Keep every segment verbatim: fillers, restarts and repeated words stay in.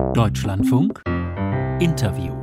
Deutschlandfunk Interview.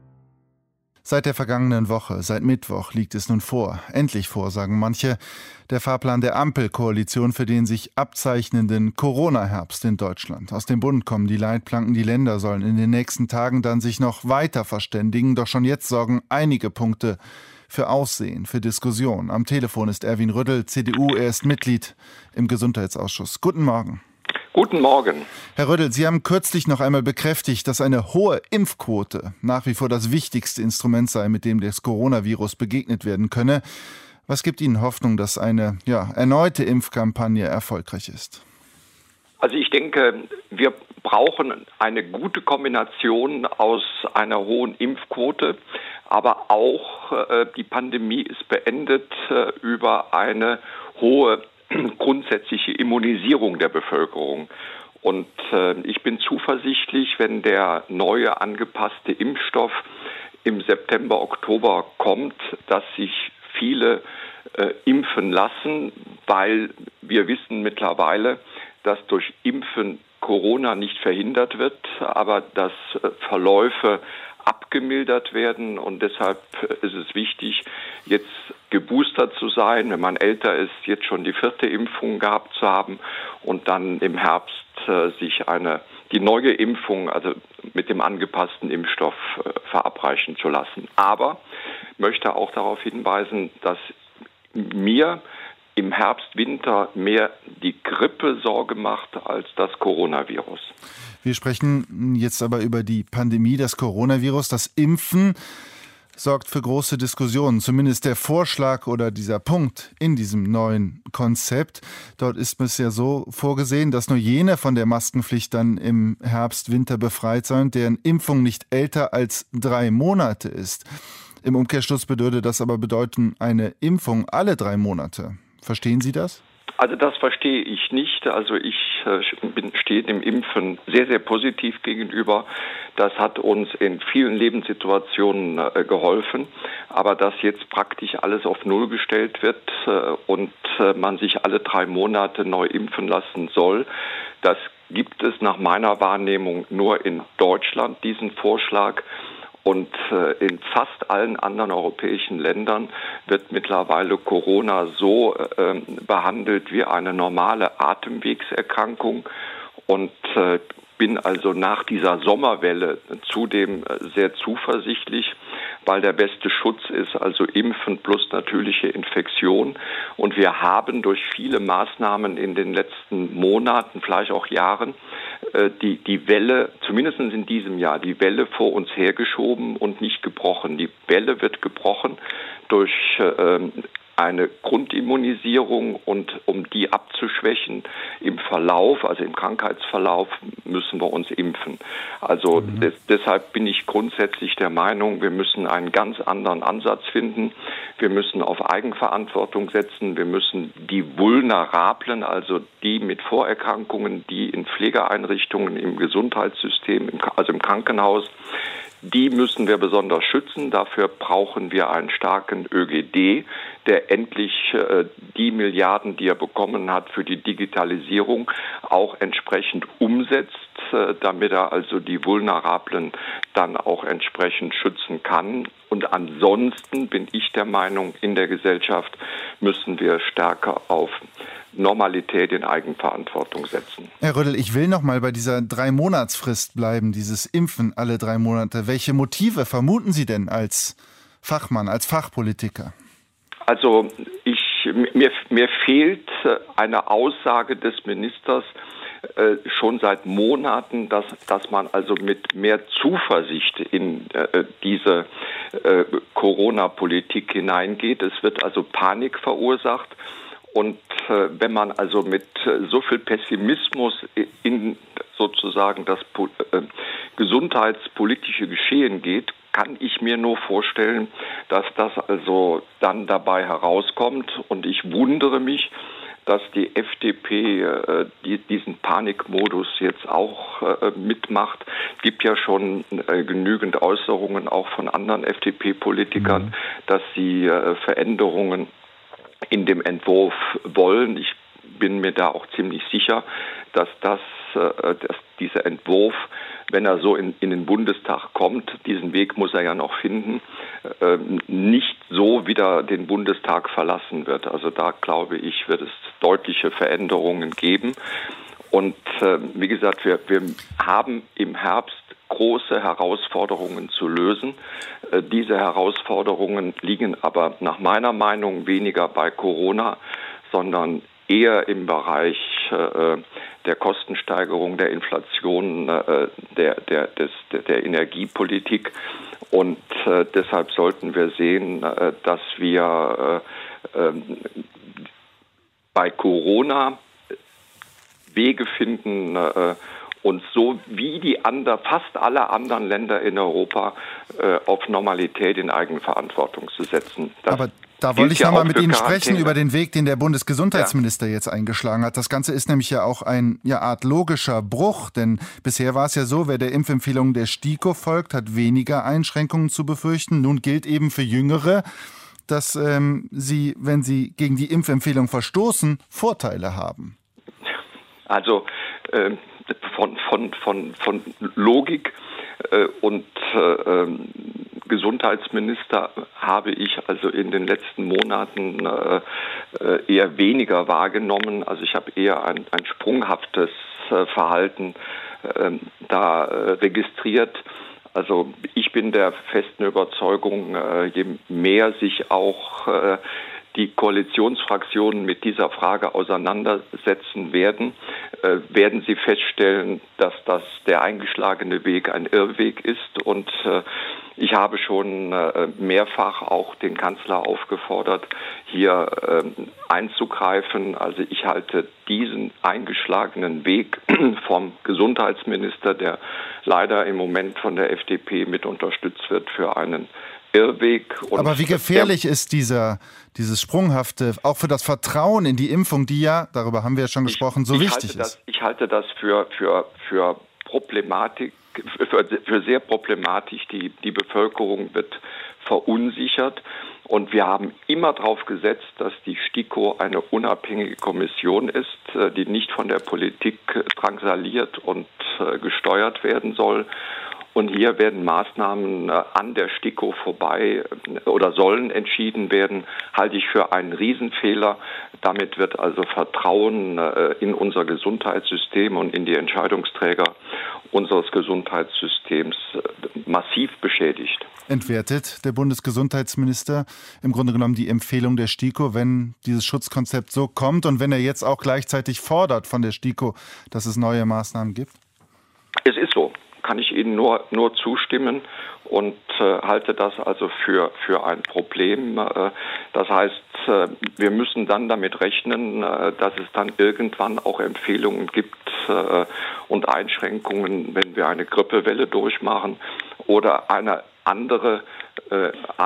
Seit der vergangenen Woche, seit Mittwoch, liegt es nun vor, endlich vor, sagen manche, der Fahrplan der Ampelkoalition für den sich abzeichnenden Corona-Herbst in Deutschland. Aus dem Bund kommen die Leitplanken, die Länder sollen in den nächsten Tagen dann sich noch weiter verständigen. Doch schon jetzt sorgen einige Punkte für Aussehen, für Diskussion. Am Telefon ist Erwin Rüddel, C D U, er ist Mitglied im Gesundheitsausschuss. Guten Morgen. Guten Morgen. Herr Rüddel, Sie haben kürzlich noch einmal bekräftigt, dass eine hohe Impfquote nach wie vor das wichtigste Instrument sei, mit dem das Coronavirus begegnet werden könne. Was gibt Ihnen Hoffnung, dass eine ja, erneute Impfkampagne erfolgreich ist? Also ich denke, wir brauchen eine gute Kombination aus einer hohen Impfquote, aber auch äh, die Pandemie ist beendet äh, über eine hohe grundsätzliche Immunisierung der Bevölkerung. Und äh, ich bin zuversichtlich, wenn der neue angepasste Impfstoff im September, Oktober kommt, dass sich viele äh, impfen lassen, weil wir wissen mittlerweile, dass durch Impfen Corona nicht verhindert wird, aber dass äh, Verläufe abgemildert werden, und deshalb ist es wichtig, jetzt geboostert zu sein, wenn man älter ist, jetzt schon die vierte Impfung gehabt zu haben und dann im Herbst äh, sich eine die neue Impfung, also mit dem angepassten Impfstoff, äh, verabreichen zu lassen. Aber ich möchte auch darauf hinweisen, dass mir im Herbst, Winter mehr die Grippe Sorge macht als das Coronavirus. Wir sprechen jetzt aber über die Pandemie, das Coronavirus. Das Impfen sorgt für große Diskussionen, zumindest der Vorschlag oder dieser Punkt in diesem neuen Konzept. Dort ist es ja so vorgesehen, dass nur jene von der Maskenpflicht dann im Herbst, Winter befreit seien, deren Impfung nicht älter als drei Monate ist. Im Umkehrschluss würde das aber bedeuten, eine Impfung alle drei Monate. Verstehen Sie das? Also das verstehe ich nicht. Also ich äh, bin, stehe dem Impfen sehr, sehr positiv gegenüber. Das hat uns in vielen Lebenssituationen äh, geholfen. Aber dass jetzt praktisch alles auf Null gestellt wird äh, und äh, man sich alle drei Monate neu impfen lassen soll, das gibt es nach meiner Wahrnehmung nur in Deutschland, diesen Vorschlag. Und äh, in fast allen anderen europäischen Ländern wird mittlerweile Corona so äh, behandelt wie eine normale Atemwegserkrankung. Und äh, bin also nach dieser Sommerwelle zudem sehr zuversichtlich, weil der beste Schutz ist also Impfen plus natürliche Infektion. Und wir haben durch viele Maßnahmen in den letzten Monaten, vielleicht auch Jahren, die, die Welle, zumindest in diesem Jahr, die Welle vor uns hergeschoben und nicht gebrochen. Die Welle wird gebrochen durch ähm, eine Grundimmunisierung, und um die abzuschwächen im Verlauf, also im Krankheitsverlauf, müssen wir uns impfen. Also mhm. des, deshalb bin ich grundsätzlich der Meinung, wir müssen einen ganz anderen Ansatz finden. Wir müssen auf Eigenverantwortung setzen. Wir müssen die Vulnerablen, also die mit Vorerkrankungen, die in Pflegeeinrichtungen, im Gesundheitssystem, im, also im Krankenhaus, die müssen wir besonders schützen. Dafür brauchen wir einen starken Ö G D, der endlich äh, die Milliarden, die er bekommen hat für die Digitalisierung, auch entsprechend umsetzt, äh, damit er also die Vulnerablen dann auch entsprechend schützen kann. Und ansonsten bin ich der Meinung, in der Gesellschaft müssen wir stärker auf Normalität in Eigenverantwortung setzen. Herr Rüddel, ich will noch mal bei dieser Drei-Monatsfrist bleiben, dieses Impfen alle drei Monate. Welche Motive vermuten Sie denn als Fachmann, als Fachpolitiker? Also ich, mir, mir fehlt eine Aussage des Ministers äh, schon seit Monaten, dass, dass man also mit mehr Zuversicht in äh, diese äh, Corona-Politik hineingeht. Es wird also Panik verursacht. Und äh, wenn man also mit äh, so viel Pessimismus in sozusagen das äh, gesundheitspolitische Geschehen geht, kann ich mir nur vorstellen, dass das also dann dabei herauskommt. Und ich wundere mich, dass die F D P äh, die, diesen Panikmodus jetzt auch äh, mitmacht. Es gibt ja schon äh, genügend Äußerungen auch von anderen F D P-Politikern, mhm. dass sie äh, Veränderungen in dem Entwurf wollen. Ich bin mir da auch ziemlich sicher, dass das, dass dieser Entwurf wenn er so in, in den Bundestag kommt, diesen Weg muss er ja noch finden, äh, nicht so wieder den Bundestag verlassen wird. Also da, glaube ich, wird es deutliche Veränderungen geben. Und äh, wie gesagt, wir, wir haben im Herbst große Herausforderungen zu lösen. Äh, diese Herausforderungen liegen aber nach meiner Meinung weniger bei Corona, sondern eher im Bereich äh, der Kostensteigerung, der Inflation, äh, der, der, des, der, der Energiepolitik. Und äh, deshalb sollten wir sehen, äh, dass wir äh, äh, bei Corona Wege finden, äh, uns so wie die andre, fast alle anderen Länder in Europa äh, auf Normalität in Eigenverantwortung zu setzen. Das Aber da wollte ich ja nochmal mit Ihnen Quarantäne. sprechen über den Weg, den der Bundesgesundheitsminister ja. jetzt eingeschlagen hat. Das Ganze ist nämlich ja auch ein ja, Art logischer Bruch, denn bisher war es ja so, wer der Impfempfehlung der STIKO folgt, hat weniger Einschränkungen zu befürchten. Nun gilt eben für Jüngere, dass ähm, sie, wenn sie gegen die Impfempfehlung verstoßen, Vorteile haben. Also äh, von, von, von, von Logik äh, und äh, Gesundheitsminister habe ich also in den letzten Monaten äh, eher weniger wahrgenommen. Also ich habe eher ein, ein sprunghaftes äh, Verhalten äh, da äh, registriert. Also ich bin der festen Überzeugung, äh, je mehr sich auch äh, die Koalitionsfraktionen mit dieser Frage auseinandersetzen werden, äh, werden sie feststellen, dass das der eingeschlagene Weg ein Irrweg ist. Und äh, ich habe schon äh, mehrfach auch den Kanzler aufgefordert, hier äh, einzugreifen. Also ich halte diesen eingeschlagenen Weg vom Gesundheitsminister, der leider im Moment von der F D P mit unterstützt wird, für einen Irrweg. Und aber wie gefährlich ist dieser, dieses Sprunghafte, auch für das Vertrauen in die Impfung, die ja, darüber haben wir ja schon gesprochen, so ich, ich wichtig halte das, ist? Ich halte das für, für, für Problematik, für, für sehr problematisch. Die, die Bevölkerung wird verunsichert. Und wir haben immer darauf gesetzt, dass die STIKO eine unabhängige Kommission ist, die nicht von der Politik drangsaliert und gesteuert werden soll. Und hier werden Maßnahmen an der STIKO vorbei oder sollen entschieden werden, halte ich für einen Riesenfehler. Damit wird also Vertrauen in unser Gesundheitssystem und in die Entscheidungsträger unseres Gesundheitssystems massiv beschädigt. Entwertet der Bundesgesundheitsminister im Grunde genommen die Empfehlung der STIKO, wenn dieses Schutzkonzept so kommt und wenn er jetzt auch gleichzeitig fordert von der STIKO, dass es neue Maßnahmen gibt? Es ist so. Kann ich Ihnen nur, nur zustimmen und äh, halte das also für, für ein Problem. Äh, das heißt, äh, wir müssen dann damit rechnen, äh, dass es dann irgendwann auch Empfehlungen gibt äh, und Einschränkungen, wenn wir eine Grippewelle durchmachen oder eine andere äh,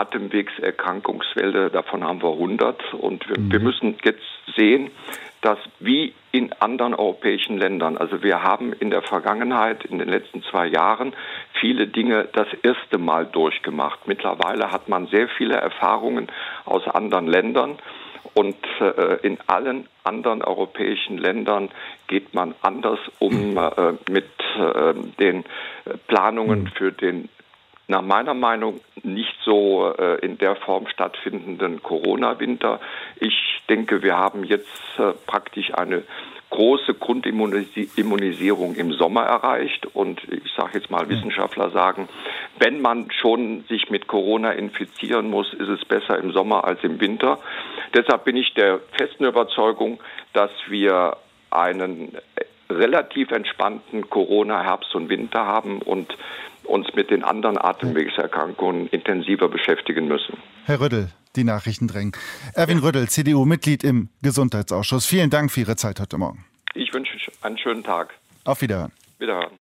Atemwegserkrankungswelle, davon haben wir hundert. Und wir, mhm. wir müssen jetzt sehen, dass wie in anderen europäischen Ländern, also wir haben in der Vergangenheit, in den letzten zwei Jahren, viele Dinge das erste Mal durchgemacht. Mittlerweile hat man sehr viele Erfahrungen aus anderen Ländern und äh, in allen anderen europäischen Ländern geht man anders um äh, mit äh, den Planungen für den nach meiner Meinung nicht so äh, in der Form stattfindenden Corona-Winter. Ich denke, wir haben jetzt äh, praktisch eine große Grundimmunisierung im Sommer erreicht. Und ich sage jetzt mal, Wissenschaftler sagen, wenn man schon sich mit Corona infizieren muss, ist es besser im Sommer als im Winter. Deshalb bin ich der festen Überzeugung, dass wir einen relativ entspannten Corona-Herbst und Winter haben und uns mit den anderen Atemwegserkrankungen intensiver beschäftigen müssen. Herr Rüddel, die Nachrichten drängen. Erwin Rüddel, C D U, Mitglied im Gesundheitsausschuss. Vielen Dank für Ihre Zeit heute Morgen. Ich wünsche einen schönen Tag. Auf Wiederhören. Wiederhören.